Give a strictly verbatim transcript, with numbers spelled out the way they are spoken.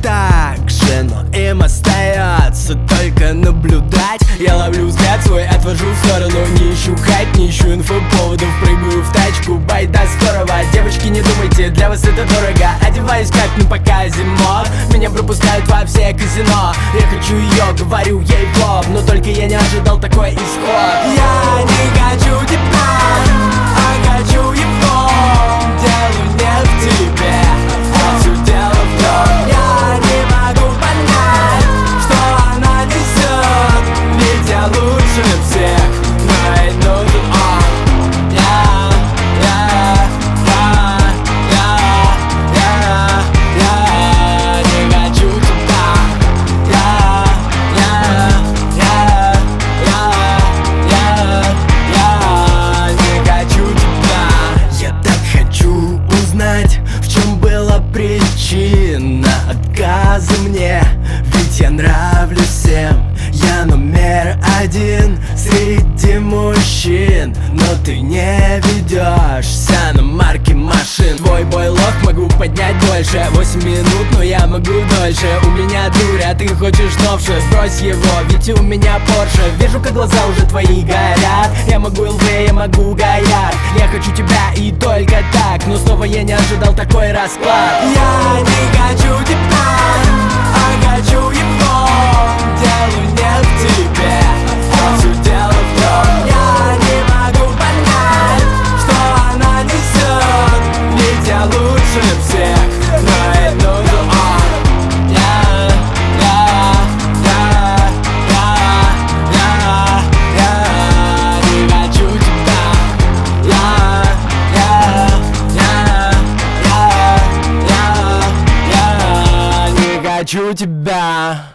так же, но им остается только наблюдать. Я ловлю взгляд свой, отвожу в сторону. Не ищу хайп, не ищу инфоповодов. Прыгаю в тачку, байда здорово. Девочки, не думайте, для вас это дорого. Одеваюсь как на показе мод. Меня пропускают во все казино. Я хочу ее, говорю ей в лоб, но только я не ожидал такой исход. Я не хочу тебя, а хочу его. Дело не в тебе, а все дело в том. Я не могу понять, что она несет, ведь я лучше всех, но ей нужен он. Я, я, я, я, я, я не хочу тебя. Я, я, я, я, я, я не хочу тебя. Я так хочу узнать, в чем была причина отказа мне. Ведь я нравлюсь всем, я номер один среди мужчин. Но ты не ведешься на марки машин. Твой бойлок могу поднять больше, восемь минут, но я могу дольше. У меня дурь, а ты хочешь новше. Сбрось его, ведь у меня Порше. Вижу, как глаза уже твои горят. Я могу ЛВ, я могу Гояр. Я хочу тебя и только так, но снова я не ожидал такой расклад. Я не хочу тебя, а хочу его. Дело не в тебе, а все дело в том. Я не могу понять, что она несет, ведь я лучше всех, но ей нужен он. Я, я, я, я, я, я не хочу тебя. Я, я, я, я, я, я не хочу тебя.